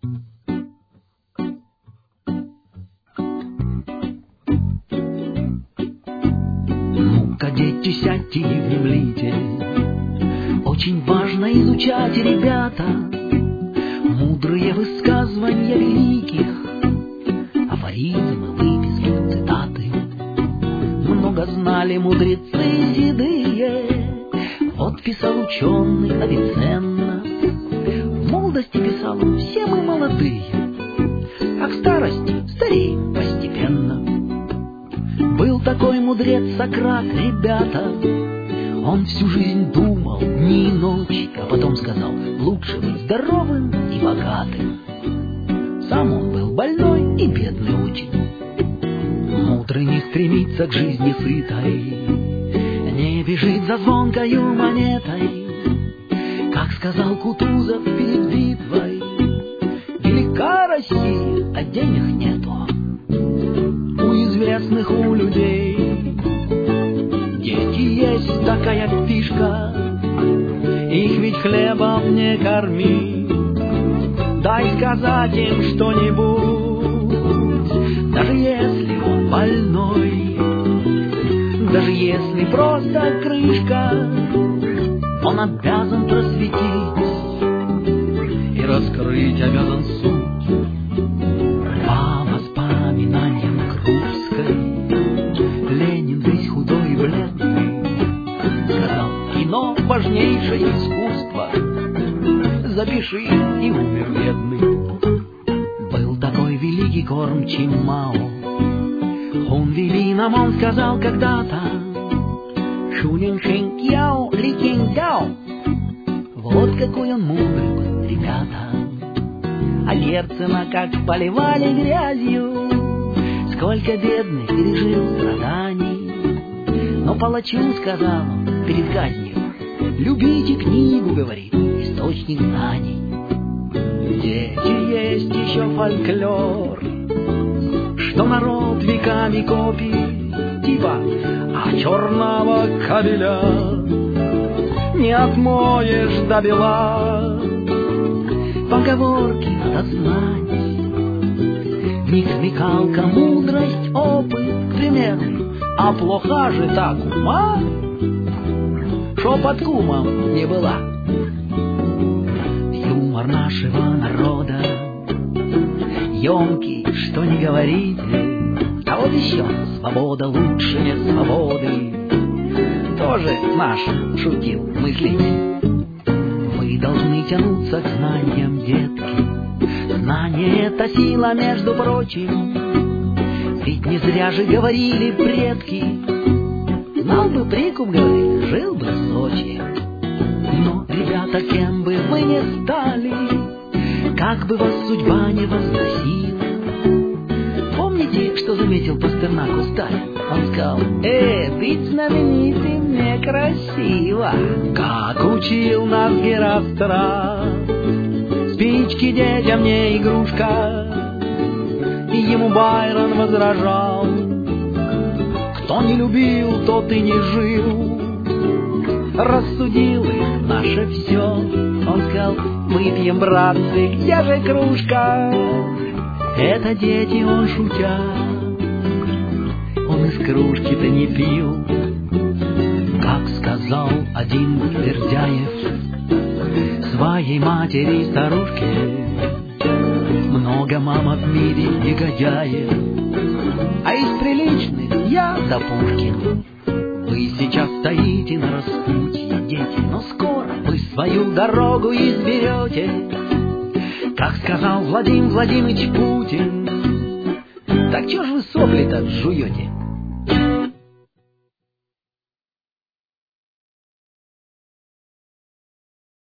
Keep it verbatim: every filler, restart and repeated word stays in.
Ну-ка, дети, сядьте и внемлите, очень важно изучать, ребята, мудрые высказывания великих, афоризмы, выписки, цитаты. Много знали мудрецы седые, вот писал ученый Авиценна. В молодости писал он: все мы молодые, а к старости стареем постепенно. Был такой мудрец Сократ, ребята, он всю жизнь думал дни и ночи, а потом сказал: лучше быть здоровым и богатым. Сам он был больной и бедный очень. Мудрый не стремится к жизни сытой, не бежит за звонкою монетой. Как сказал Кутузов перед битвой: велика Россия, а денег нету. У известных, у людей дети есть такая фишка, их ведь хлебом не корми. Дай сказать им что-нибудь, даже если он больной, даже если просто крышка, он обязан просветить и раскрыть обязан суть. По воспоминаниям Крупской, Ленин весь худой и бледный сказал: кино — важнейшее искусство, запиши, и умер бедный. Был такой великий кормчий Мао, Хунвейлином он сказал когда-то: Шунин Шенькяо Ликенькяо. Вот какой он мудрый был, ребята. А Герцена как поливали грязью, сколько бедных пережил страданий. Но палачу сказал он перед казнью: любите книгу, говорит, источник знаний. Дети, есть еще фольклор, что народ веками копит, типа: а черного кабеля не отмоешь до бела. Поговорки надо знать, в них смекалка, мудрость, опыт, к примеру. А плоха же так ума, шо под кумом не была. Юмор нашего народа емкий, что не говорите. А вот еще свобода лучше не свободы, тоже наш шутил мыслитель. Вы должны тянуться к знаниям, детки. Знание — это сила, между прочим. Ведь не зря же говорили предки: знал бы прикуп, говорит, жил бы в Сочи. Но, ребята, кем бы вы ни стали, как бы вас судьба не возносила, помните, что заметил Пастернак у Сталина? Он сказал: э, быть знаменитым некрасиво. Как учил нас Герострат, спички детям не игрушка. И ему Байрон возражал: кто не любил, тот и не жил. Рассудил их наше все. Он сказал: выпьем, братцы, где же кружка? Это дети, он шутя, он из кружки-то не пил. Как сказал один Бердяев своей матери старушке: много мама в мире негодяев, а из приличных я да Пушкин. Вы сейчас стоите на распутье, дети, но скоро вы свою дорогу изберете. Как сказал Владимир Владимирович Путин: так чё ж вы сопли-то жуете?